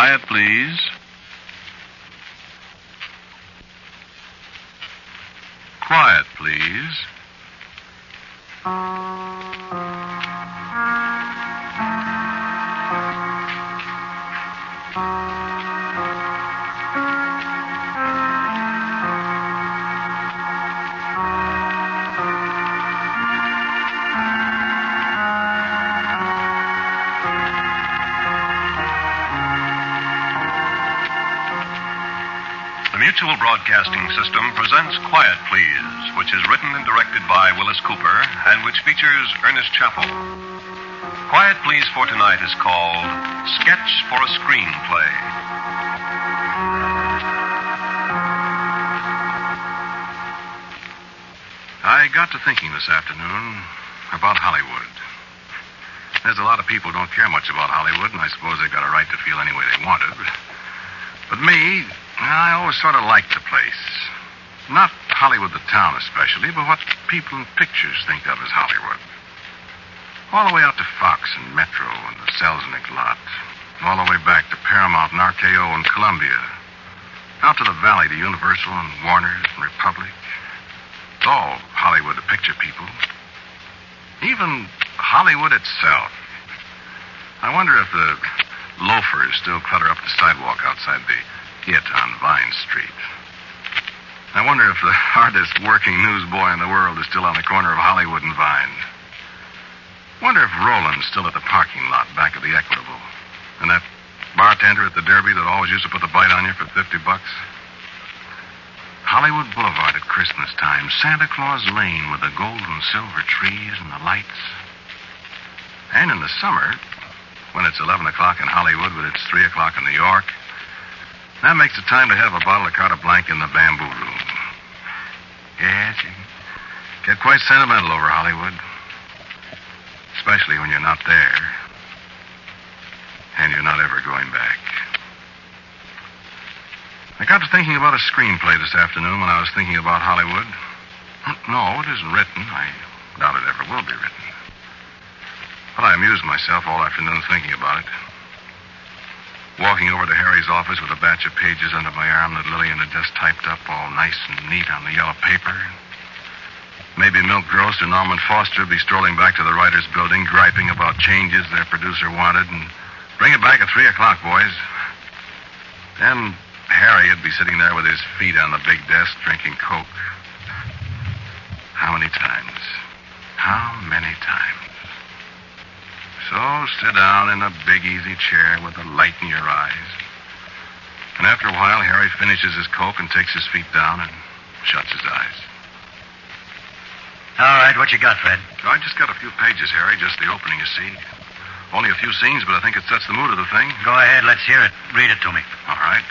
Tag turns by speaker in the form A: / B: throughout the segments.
A: Quiet, please. Quiet, please.
B: The Mutual Broadcasting System presents Quiet Please, which is written and directed by Willis Cooper and which features Ernest Chappell. Quiet Please for tonight is called Sketch for a Screenplay.
C: I got to thinking this afternoon about Hollywood. There's a lot of people who don't care much about Hollywood, and I suppose they've got a right to feel any way they want to. But me, I always sort of liked the place. Not Hollywood, the town especially, but what people in pictures think of as Hollywood. All the way out to Fox and Metro and the Selznick lot. All the way back to Paramount and RKO and Columbia. Out to the Valley to Universal and Warner's and Republic. It's all Hollywood to picture people. Even Hollywood itself. I wonder if the loafers still clutter up the sidewalk outside the It on Vine Street. I wonder if the hardest working newsboy in the world is still on the corner of Hollywood and Vine. Wonder if Roland's still at the parking lot back of the Equitable. And that bartender at the Derby that always used to put the bite on you for $50. Hollywood Boulevard at Christmas time. Santa Claus Lane with the gold and silver trees and the lights. And in the summer, when it's 11 o'clock in Hollywood, but it's 3 o'clock in New York, that makes it time to have a bottle of Carte Blanche in the bamboo room. Yes, you get quite sentimental over Hollywood. Especially when you're not there. And you're not ever going back. I got to thinking about a screenplay this afternoon when I was thinking about Hollywood. No, it isn't written. I doubt it ever will be written. But I amused myself all afternoon thinking about it. Walking over to Harry's office with a batch of pages under my arm that Lillian had just typed up all nice and neat on the yellow paper. Maybe Milk Grocer Norman Foster would be strolling back to the writers' building, griping about changes their producer wanted, and bring it back at 3 o'clock, boys. Then Harry would be sitting there with his feet on the big desk, drinking Coke. How many times? How many times? So sit down in a big easy chair with the light in your eyes. And after a while, Harry finishes his Coke and takes his feet down and shuts his eyes.
D: All right, what you got, Fred?
C: I just got a few pages, Harry, just the opening, you see. Only a few scenes, but I think it sets the mood of the thing.
D: Go ahead, let's hear it. Read it to me.
C: All right.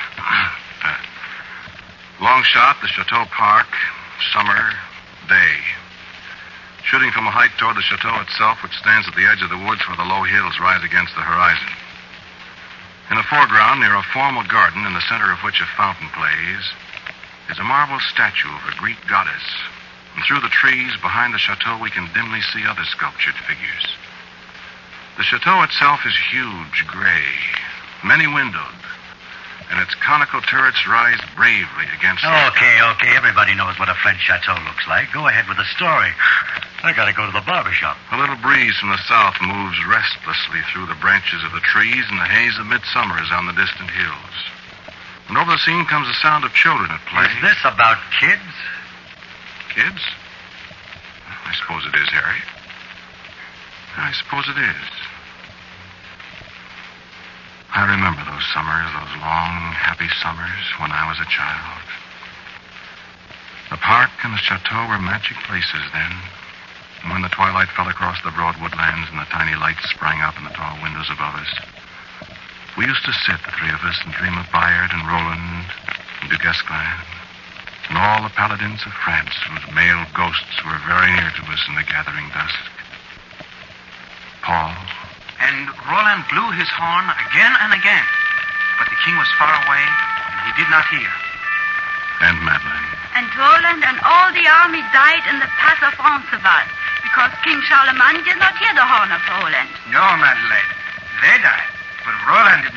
C: Long shot, the Chateau Park, summer, day. Shooting from a height toward the chateau itself, which stands at the edge of the woods where the low hills rise against the horizon. In the foreground, near a formal garden in the center of which a fountain plays, is a marble statue of a Greek goddess. And through the trees behind the chateau, we can dimly see other sculptured figures. The chateau itself is huge, gray, many-windowed, and its conical turrets rise bravely against
D: Okay. Everybody knows what a French chateau looks like. Go ahead with the story. I gotta go to the barber shop.
C: A little breeze from the south moves restlessly through the branches of the trees, and the haze of midsummer is on the distant hills. And over the scene comes the sound of children at play.
D: Is this about kids?
C: Kids? I suppose it is, Harry. I suppose it is. I remember those summers, those long, happy summers when I was a child. The park and the chateau were magic places then. And when the twilight fell across the broad woodlands and the tiny lights sprang up in the tall windows above us, we used to sit, the three of us, and dream of Bayard and Roland and Du Guesclin and all the paladins of France whose male ghosts were very near to us in the gathering dusk. Paul.
E: And Roland blew his horn again and again, but the king was far away, and he did not hear.
C: And Madeleine.
F: And Roland and all the army died in the pass of Roncesvalles, because King Charlemagne did not hear the horn of Roland.
E: No, Madeleine. They died, but Roland didn't die.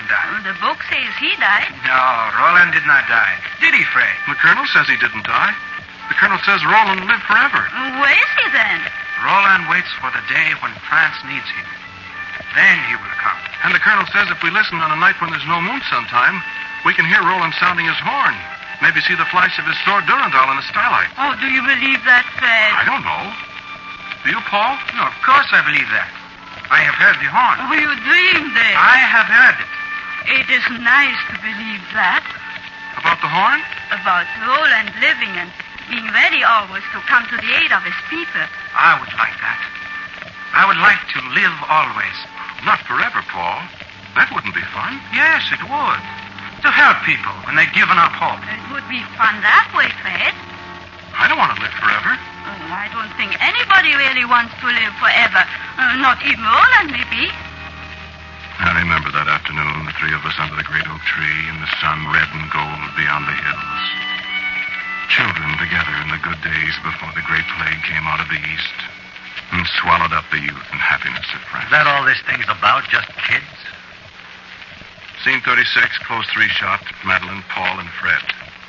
F: The book says he died.
E: No, Roland did not die. Did he, Fred?
C: The colonel says he didn't die. The colonel says Roland lived forever.
F: Where is he then?
E: Roland waits for the day when France needs him. Then he will come.
C: And the colonel says if we listen on a night when there's no moon sometime, we can hear Roland sounding his horn. Maybe see the flash of his sword Durandal in the starlight.
F: Oh, do you believe that, Fred?
C: I don't know. Do you, Paul?
E: No, of course I believe that. I have heard the horn.
F: Oh, you dreamed it.
E: I have heard it.
F: It is nice to believe that.
C: About the horn?
F: About Roland living and being ready always to come to the aid of his people.
E: I would like that. I would like to live always.
C: Not forever, Paul. That wouldn't be fun.
E: Yes, it would. To help people when they've given up hope.
F: It would be fun that way, Fred.
C: I don't want to live forever.
F: Oh, I don't think anybody really wants to live forever. Not even Roland, maybe.
C: I remember that afternoon, the three of us under the great oak tree, and the sun red and gold beyond the hills. Children together in the good days before the great plague came out of the east and swallowed up the youth and happiness of France.
D: Is that all this thing's about? Just kids?
C: Scene 36, close three-shot, Madeline, Paul, and Fred.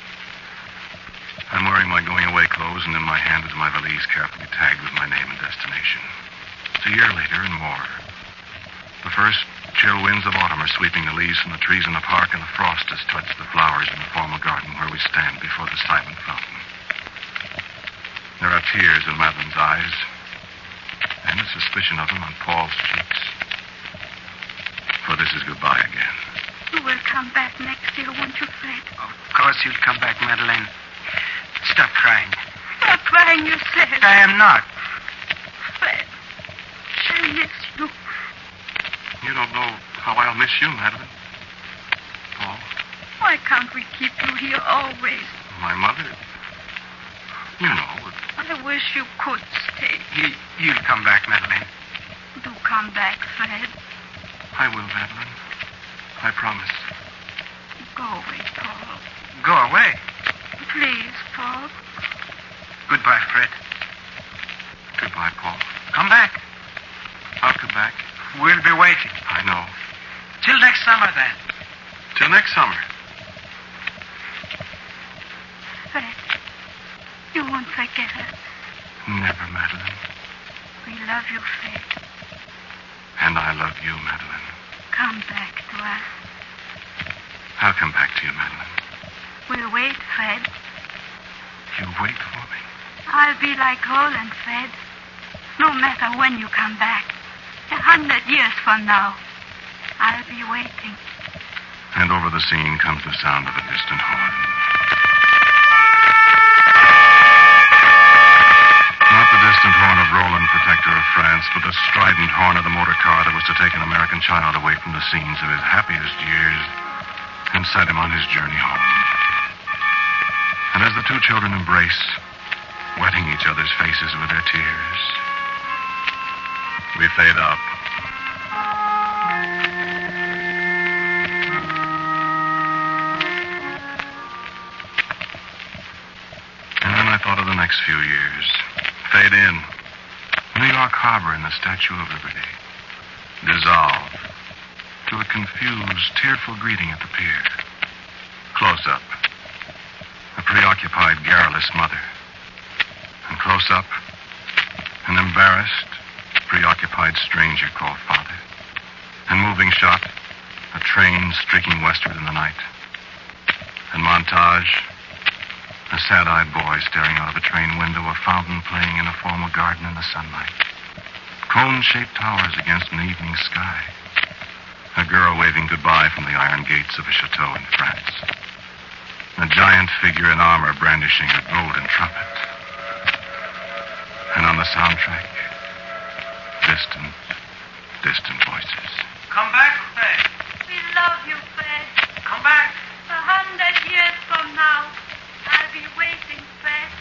C: I'm wearing my going-away clothes, and in my hand is my valise carefully tagged with my name and destination. It's a year later and more. The first chill winds of autumn are sweeping the leaves from the trees in the park, and the frost has touched the flowers in the formal garden where we stand before the silent fountain. There are tears in Madeline's eyes, and a suspicion of them on Paul's cheeks. For this is goodbye again.
F: You will come back next year, won't you, Fred?
E: Of course you'll come back, Madeleine. Stop crying.
F: Stop crying, you said.
E: I am not.
F: Fred, I miss you.
C: You don't know how I'll miss you, Madeline. Paul,
F: Why can't we keep you here always?
C: my mother. You know,
F: I wish you could stay.
E: You'll come back, Madeleine.
F: Do come back, Fred.
C: I will, Madeline. I promise.
F: Go away, Paul.
E: Go away.
F: Please, Paul.
E: Goodbye, Fred.
C: Goodbye, Paul.
E: Come back.
C: I'll come back.
E: We'll be waiting.
C: I know.
E: Till next summer, then.
C: Till next summer.
F: Fred, you won't forget us.
C: Never, Madeline.
F: We love you, Fred.
C: And I love you, Madeline.
F: Come back to us.
C: I'll come back to you, Madeline.
F: We'll wait, Fred.
C: You wait for me.
F: I'll be like Roland, Fred. No matter when you come back. 100 years from now. I'll be waiting.
C: And over the scene comes the sound of a distant horn. Not the distant horn of Roland, protector of France, but the strident horn of the motor car that was to take an American child away from the scenes of his happiest years and set him on his journey home. And as the two children embrace, wetting each other's faces with their tears, we fade out. And then I thought of the next few years. Fade in. New York Harbor and the Statue of Liberty. Dissolve to a confused, tearful greeting at the pier. Close up. A preoccupied, garrulous mother. And close up, an embarrassed, preoccupied stranger called father. And moving shot, a train streaking westward in the night. And montage, a sad-eyed boy staring out of a train window, a fountain playing in a formal garden in the sunlight. Cone-shaped towers against an evening sky. A girl waving goodbye from the iron gates of a chateau in France. A giant figure in armor brandishing a golden trumpet. And on the soundtrack, distant, distant voices.
E: Come back, Fred.
F: We love you, Fred.
E: Come back.
F: 100 years from now, I'll be waiting, Fred.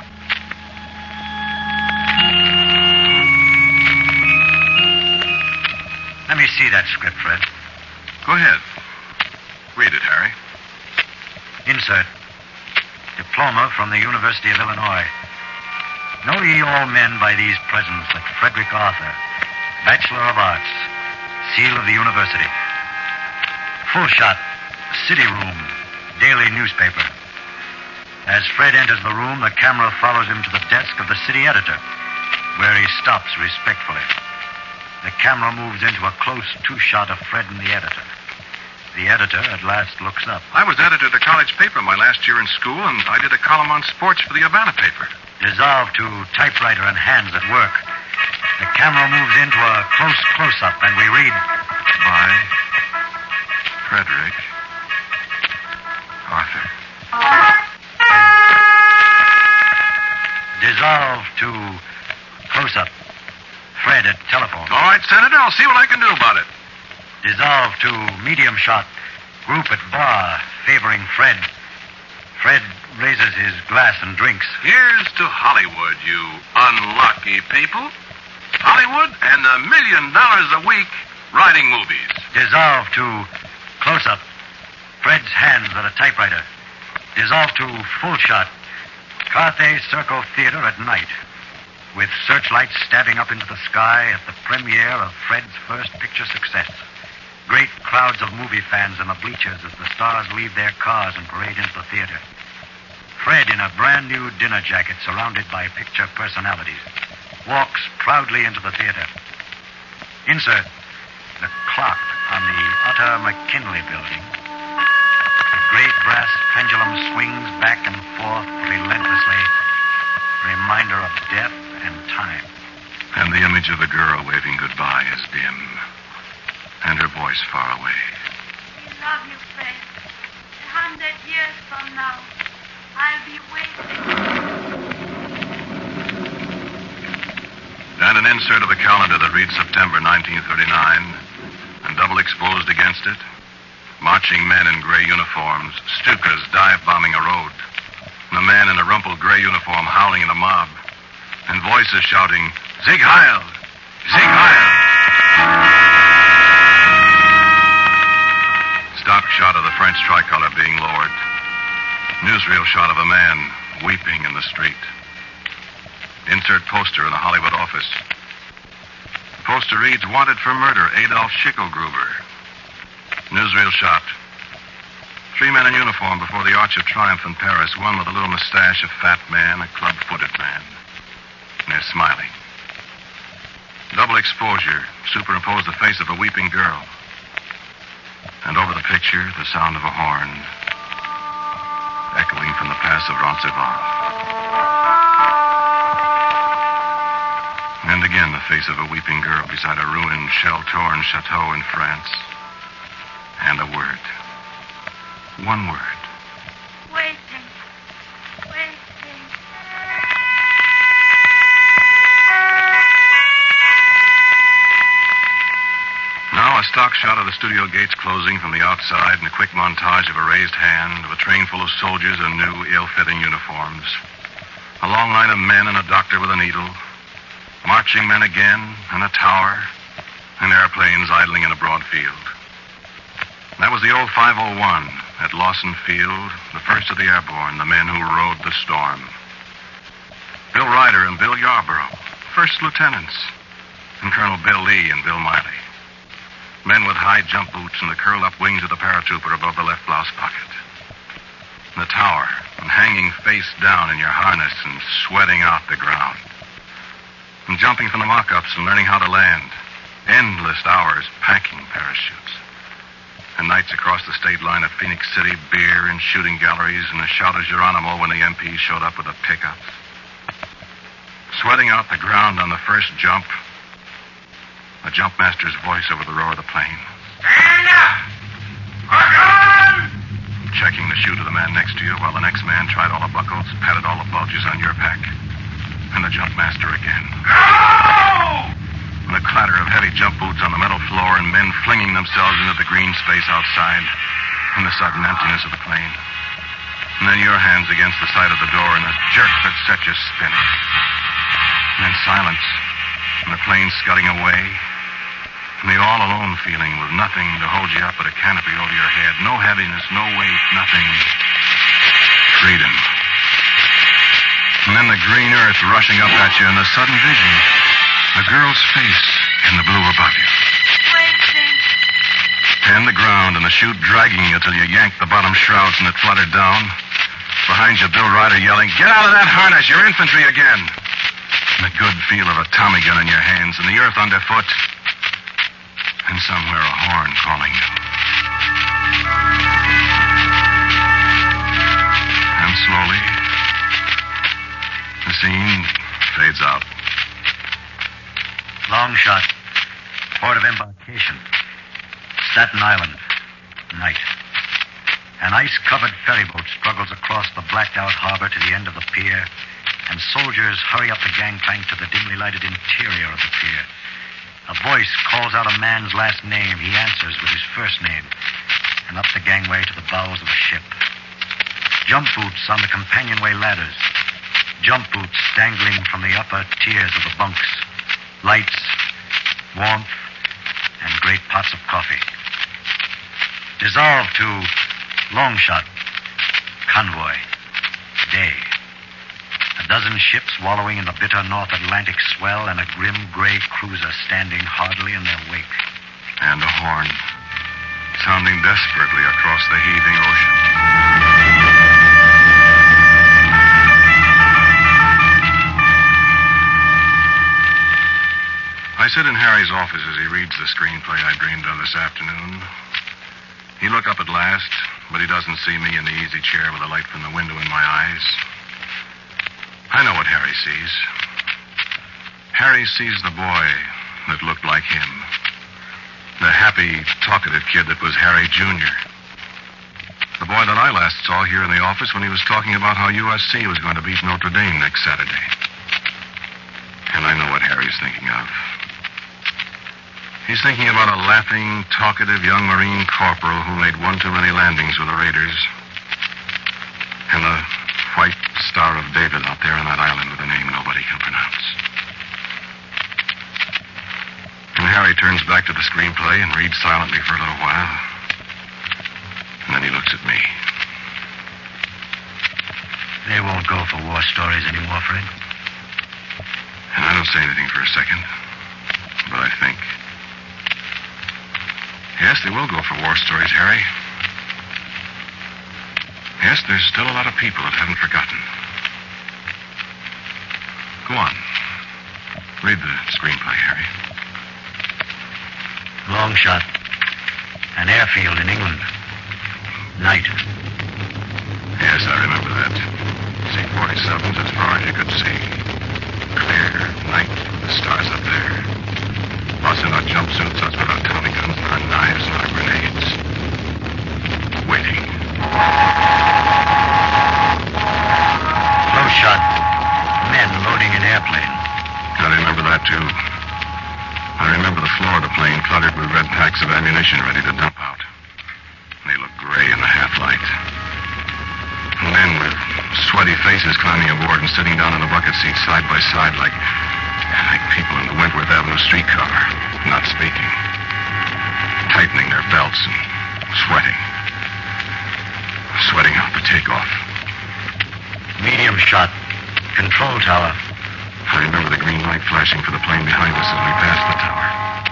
D: Let me see that script, Fred.
C: Go ahead. Read it, Harry.
D: Insert. Diploma from the University of Illinois. Know ye all men by these presents that Frederick Arthur, Bachelor of Arts, seal of the university. Full shot, City Room, daily newspaper. As Fred enters the room, the camera follows him to the desk of the city editor, where he stops respectfully. The camera moves into a close two-shot of Fred and the editor. The editor at last looks up.
C: I was editor of the college paper my last year in school, and I did a column on sports for the Havana paper.
D: Dissolved to typewriter and hands at work. The camera moves into a close close-up, and we read,
C: By Frederick Arthur.
D: Dissolved to close-up. Fred at telephone.
C: All right, Senator, I'll see what I can do about it.
D: Dissolved to medium shot. Group at bar, favoring Fred. Fred raises his glass and drinks.
C: Here's to Hollywood, you unlucky people. Hollywood and $1 million a week writing movies.
D: Dissolved to close-up. Fred's hands at a typewriter. Dissolved to full shot. Carthay Circle Theater at night. With searchlights stabbing up into the sky at the premiere of Fred's first picture success. Great crowds of movie fans in the bleachers as the stars leave their cars and parade into the theater. Fred, in a brand new dinner jacket surrounded by picture personalities, walks proudly into the theater. Insert the clock on the Utter McKinley building. The great brass pendulum swings back and forth relentlessly, reminder of death and time.
C: And the image of the girl waving goodbye is dim, and her voice far away.
F: I love you, Fred. 100 years from now, I'll be waiting.
C: And an insert of the calendar that reads September 1939, and double exposed against it, marching men in gray uniforms, Stukas dive-bombing a road, and a man in a rumpled gray uniform howling at a mob, and voices shouting, Sieg Heil! Sieg Heil! Stock shot of the French tricolor being lowered. Newsreel shot of a man weeping in the street. Insert poster in a Hollywood office. The poster reads, Wanted for murder, Adolf Schicklgruber. Newsreel shot. 3 men in uniform before the Arch of Triumph in Paris, one with a little mustache, a fat man, a club-footed man. And they're smiling. Double exposure, superimpose the face of a weeping girl. And over the picture, the sound of a horn, echoing from the pass of Roncesvalles. And again, the face of a weeping girl beside a ruined, shell-torn chateau in France. And a word. One word.
F: Waiting. Waiting.
C: Now, a stock shot of the studio gates closing from the outside and a quick montage of a raised hand of a train full of soldiers in new, ill-fitting uniforms. A long line of men and a doctor with a needle. Marching men again, and a tower, and airplanes idling in a broad field. That was the old 501 at Lawson Field, the first of the airborne, the men who rode the storm. Bill Ryder and Bill Yarborough, first lieutenants, and Colonel Bill Lee and Bill Miley. Men with high jump boots and the curled-up wings of the paratrooper above the left blouse pocket. The tower, and hanging face down in your harness and sweating out the ground. And jumping from the mock-ups and learning how to land. Endless hours packing parachutes. And nights across the state line at Phoenix City, beer and shooting galleries, and a shout of Geronimo when the MP showed up with the pickups. Sweating out the ground on the first jump. The jump master's voice over the roar of the plane.
E: Stand up! Hook on!
C: Checking the chute of the man next to you while the next man tried all the buckles, patted all the bulges on your pack. And the jump master again.
E: Go!
C: And a clatter of heavy jump boots on the metal floor and men flinging themselves into the green space outside and the sudden emptiness of the plane. And then your hands against the side of the door and a jerk that set you spinning. And then silence and the plane scudding away and the all-alone feeling with nothing to hold you up but a canopy over your head. No heaviness, no weight, nothing. Freedom. And then the green earth rushing up at you and the sudden vision. A girl's face in the blue above you.
F: Waiting.
C: And the ground and the chute dragging you till you yanked the bottom shrouds and it fluttered down. Behind you, Bill Ryder yelling, "Get out of that harness! You're infantry again!" And the good feel of a Tommy gun in your hands and the earth underfoot. And somewhere a horn calling you. And slowly, the scene fades out.
D: Long shot. Port of embarkation. Staten Island. Night. An ice-covered ferryboat struggles across the blacked-out harbor to the end of the pier, and soldiers hurry up the gangplank to the dimly lighted interior of the pier. A voice calls out a man's last name. He answers with his first name, and up the gangway to the bows of the ship. Jump boots on the companionway ladders. Jump boots dangling from the upper tiers of the bunks. Lights, warmth, and great pots of coffee. Dissolved to long shot, convoy, day. A dozen ships wallowing in the bitter North Atlantic swell and a grim gray cruiser standing hardly in their wake.
C: And a horn, sounding desperately across the heaving ocean. I sit in Harry's office as he reads the screenplay I dreamed of this afternoon. He look up at last, but he doesn't see me in the easy chair with the light from the window in my eyes. I know what Harry sees. Harry sees the boy that looked like him. The happy, talkative kid that was Harry Jr. The boy that I last saw here in the office when he was talking about how USC was going to beat Notre Dame next Saturday. And I know what Harry's thinking of. He's thinking about a laughing, talkative young Marine corporal who made one too many landings with the Raiders. And the white Star of David out there on that island with a name nobody can pronounce. And Harry turns back to the screenplay and reads silently for a little while. And then he looks at me.
D: They won't go for war stories anymore, Fred.
C: And I don't say anything for a second. But I think. Yes, they will go for war stories, Harry. Yes, there's still a lot of people that haven't forgotten. Go on. Read the screenplay, Harry.
D: Long shot. An airfield in England. Night.
C: Yes, I remember that. C-47s as far as you could see. Clear night with the stars up there. Us in our jumpsuits, us with our Tommy guns and our knives and our grenades. Waiting.
D: Close shot. Men loading an airplane.
C: I remember that, too. I remember the floor of the plane cluttered with red packs of ammunition ready to dump out. They looked gray in the half-light. Men with sweaty faces climbing aboard and sitting down in the bucket seats side by side like people in the Wentworth Avenue streetcar, not speaking. Tightening their belts and sweating. Sweating out the takeoff.
D: Medium shot. Control tower.
C: I remember the green light flashing for the plane behind us as we passed the tower.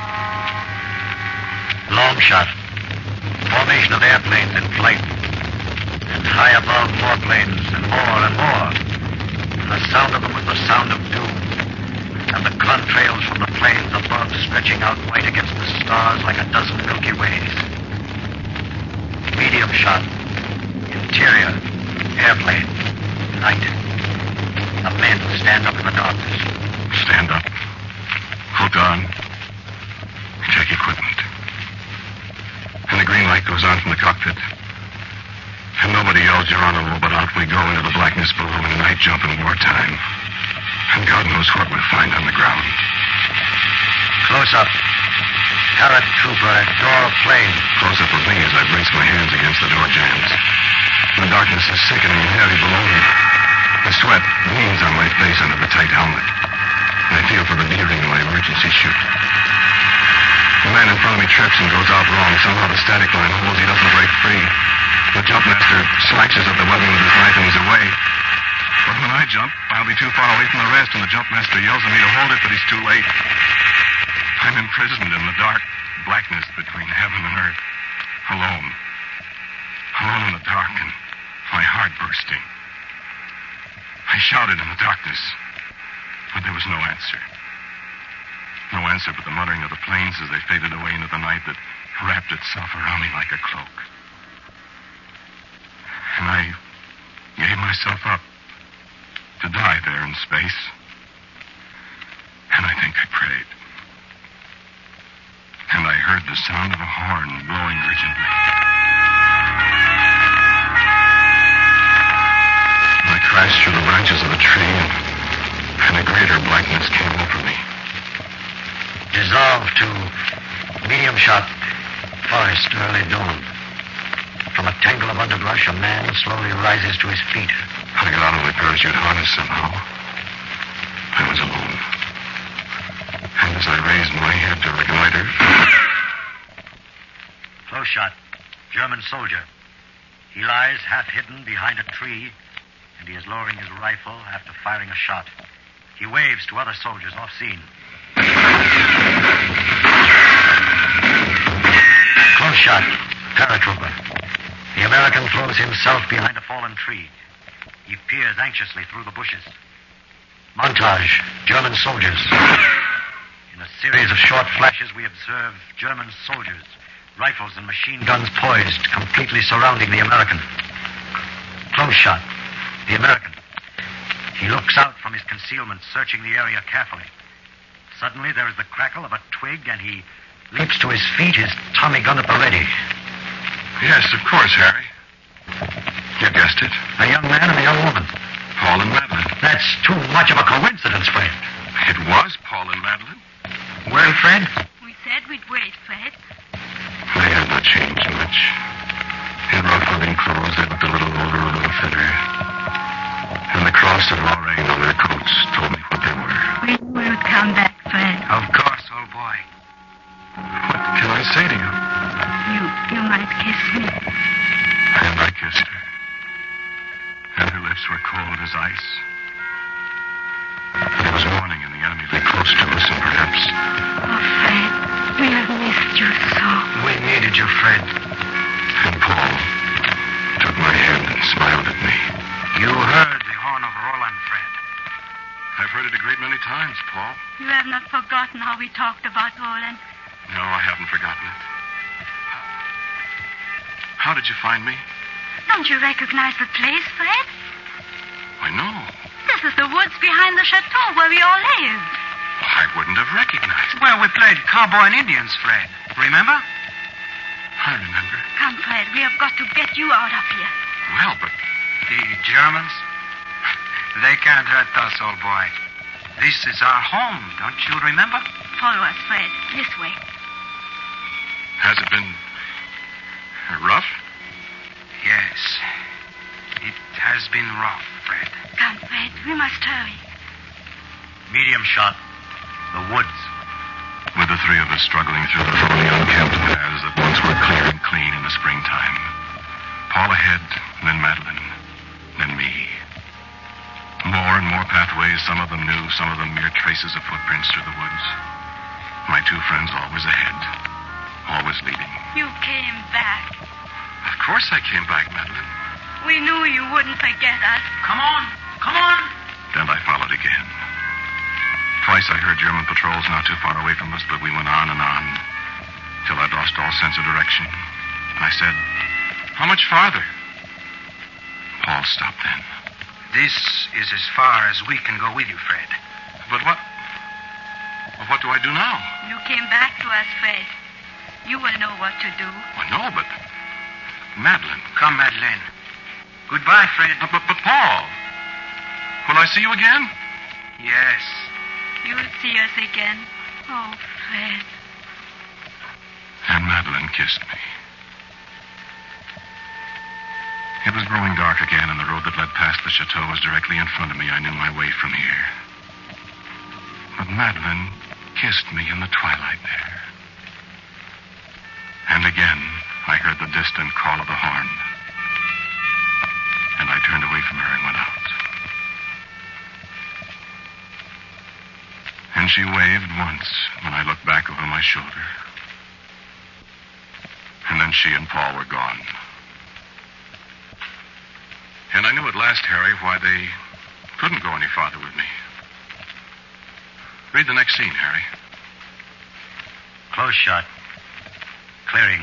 D: Long shot. Formation of airplanes in flight. And high above more planes and more and more. And the sound of them was the sound of doom. And the contrails from the planes above stretching out white against the stars like a dozen Milky Ways. Medium shot. Interior. Airplane. Night. The men stand up in the darkness.
C: Stand up. Hook on. Check equipment. And the green light goes on from the cockpit. And nobody yells Geronimo, but out we go into the blackness below in night jump in wartime. And God knows what we'll find on the ground.
D: Close up. Paratrooper, door of plane.
C: Close up of me as I brace my hands against the door jambs. The darkness is sickening and heavy below me. The sweat gleams on my face under the tight helmet. I feel for the D-ring in my emergency chute. The man in front of me trips and goes out wrong. Somehow the static line holds. He doesn't break free. The jumpmaster slashes at the webbing with his knife and he's away. But when I jump, I'll be too far away from the rest, and the jumpmaster yells at me to hold it, but he's too late. I'm imprisoned in the dark blackness between heaven and earth, alone. bursting. I shouted in the darkness, but there was no answer. No answer but the muttering of the planes as they faded away into the night that wrapped itself around me like a cloak. And I gave myself up to die there in space. And I think I prayed. And I heard the sound of a horn blowing urgently. And I crashed through the branches of a tree, and a greater blackness came over me.
D: Dissolved to medium shot forest early dawn. From a tangle of underbrush, a man slowly rises to his feet.
C: I got out of the parachute harness somehow. I was alone. And as I raised my head to reconnoiter...
D: Close shot. German soldier. He lies half hidden behind a tree, and he is lowering his rifle after firing a shot. He waves to other soldiers off scene. Close shot. Paratrooper. The American throws himself behind a fallen tree. He peers anxiously through the bushes. Montage. German soldiers. In a series of short flashes, we observe German soldiers, rifles and machine guns poised, completely surrounding the American. Close shot. The American. He looks out from his concealment, searching the area carefully. Suddenly, there is the crackle of a twig, and he leaps to his feet, his Tommy gun at the ready.
C: Yes, of course, Harry. You guessed it.
D: A young man and a young woman.
C: Paul and Madeline.
D: That's too much of a coincidence, Fred.
C: It was Paul and Madeline.
D: Well, Fred?
F: We said we'd wait, Fred.
C: They had not changed much. In rough living clothes, they looked a little older, a little thinner. And the cross of Lorraine on their coats told me what they were.
F: We knew you'd come back, Fred.
E: Of course, old boy.
C: What can I say to you?
F: You might kiss me.
C: And I kissed her. And her lips were cold as ice. It was morning and the enemy lay close to us, and perhaps...
F: Oh, Fred, we have missed you so.
E: We needed you, Fred.
C: And Paul took my hand and smiled at me.
E: You heard the horn of Roland, Fred.
C: I've heard it a great many times, Paul.
F: You have not forgotten how we talked about Roland.
C: No, I haven't forgotten it. How did you find me?
F: Don't you recognize the place, Fred?
C: Why, no.
F: This is the woods behind the chateau where we all live.
C: I wouldn't have recognized it.
E: Well, we played cowboy and Indians, Fred. Remember?
C: I remember.
F: Come, Fred, we have got to get you out of here.
C: Well, but...
E: The Germans? They can't hurt us, old boy. This is our home, don't you remember?
F: Follow us, Fred. This way.
C: Has it been... rough?
E: Yes. It has been rough, Fred.
F: Come, Fred, we must hurry.
D: Medium shot. The woods.
C: With the three of us struggling through the thorny unkempt paths that once were clear and clean in the springtime. Paul ahead, then Madeline, then me. More and more pathways, some of them new, some of them mere traces of footprints through the woods. My two friends always ahead, always leading.
F: You came back.
C: Of course I came back, Madeline.
F: We knew you wouldn't forget us.
E: Come on. Come on.
C: Then I followed again. Twice I heard German patrols not too far away from us, but we went on and on, till I'd lost all sense of direction. And I said, "How much farther?" Paul stopped then.
E: This is as far as we can go with you, Fred.
C: But what... well, what do I do now?
F: You came back to us, Fred. You will know what to do.
C: Well, no, but... Madeline.
E: Come, Madeline. Goodbye, Fred.
C: But Paul, will I see you again?
E: Yes.
F: You'll see us again. Oh, Fred.
C: And Madeline kissed me. It was growing dark again, and the road that led past the chateau was directly in front of me. I knew my way from here. But Madeline kissed me in the twilight there. And again, I heard the distant call of the horn. And I turned away from her and went out. And she waved once when I looked back over my shoulder. And then she and Paul were gone. And I knew at last, Harry, why they couldn't go any farther with me. Read the next scene, Harry.
D: Close shot. Clearing.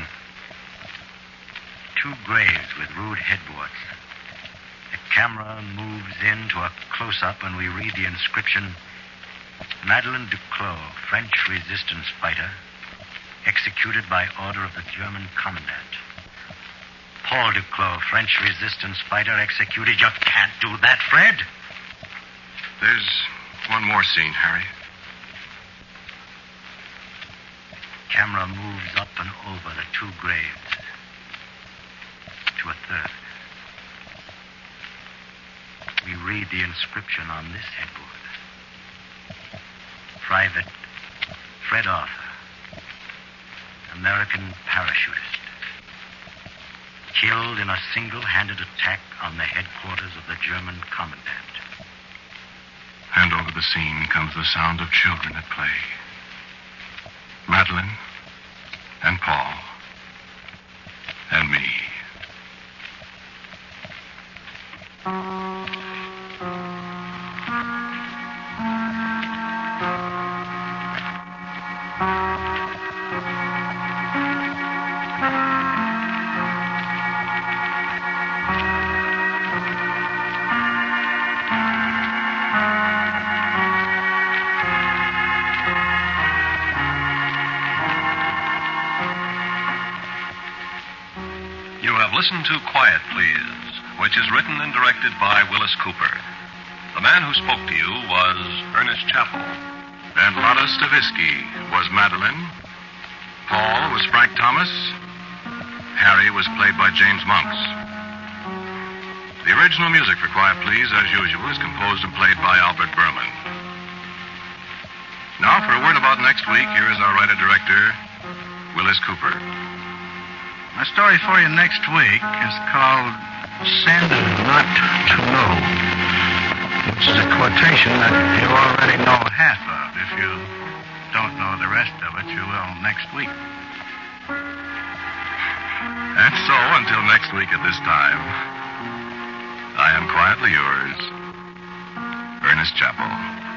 D: 2 graves with rude headboards. The camera moves in to a close-up and we read the inscription, Madeleine Duclos, French resistance fighter, executed by order of the German commandant. Paul Duclos, French resistance fighter, executed. You can't do that, Fred.
C: There's one more scene, Harry.
D: Camera moves up and over the 2 graves to a third. We read the inscription on this headboard. Private Fred Arthur, American parachutist, killed in a single-handed attack on the headquarters of the German commandant.
C: And over the scene comes the sound of children at play. Madeleine and Paul and me.
B: Listen to Quiet, Please, which is written and directed by Willis Cooper. The man who spoke to you was Ernest Chappell.
C: And Lotta Stavisky was Madeleine. Paul was Frank Thomas. Harry was played by James Monks. The original music for Quiet, Please, as usual, is composed and played by Albert Berman. Now, for a word about next week, here is our writer-director, Willis Cooper.
G: My story for you next week is called Send Not to Know, which is a quotation that you already know half of. If you don't know the rest of it, you will next week.
C: And so, until next week at this time, I am quietly yours, Ernest Chappell.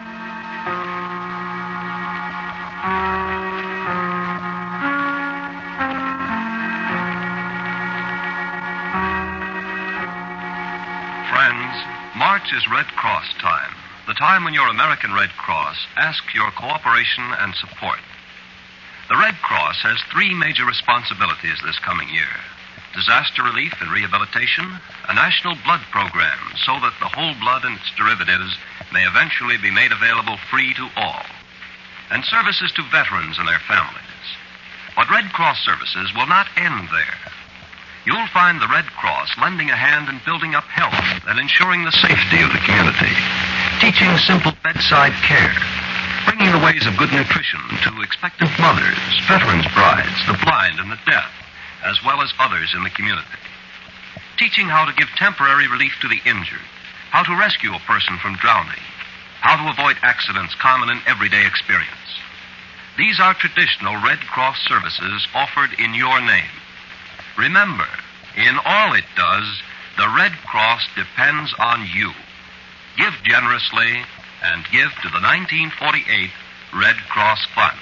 B: March is Red Cross time, the time when your American Red Cross asks your cooperation and support. The Red Cross has 3 major responsibilities this coming year: disaster relief and rehabilitation, a national blood program so that the whole blood and its derivatives may eventually be made available free to all, and services to veterans and their families. But Red Cross services will not end there. You'll find the Red Cross lending a hand in building up health and ensuring the safety of the community, teaching simple bedside care, bringing the ways of good nutrition to expectant mothers, veterans' brides, the blind and the deaf, as well as others in the community, teaching how to give temporary relief to the injured, how to rescue a person from drowning, how to avoid accidents common in everyday experience. These are traditional Red Cross services offered in your name. Remember, in all it does, the Red Cross depends on you. Give generously and give to the 1948 Red Cross Fund.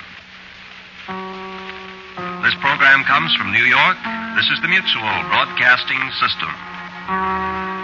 B: This program comes from New York. This is the Mutual Broadcasting System.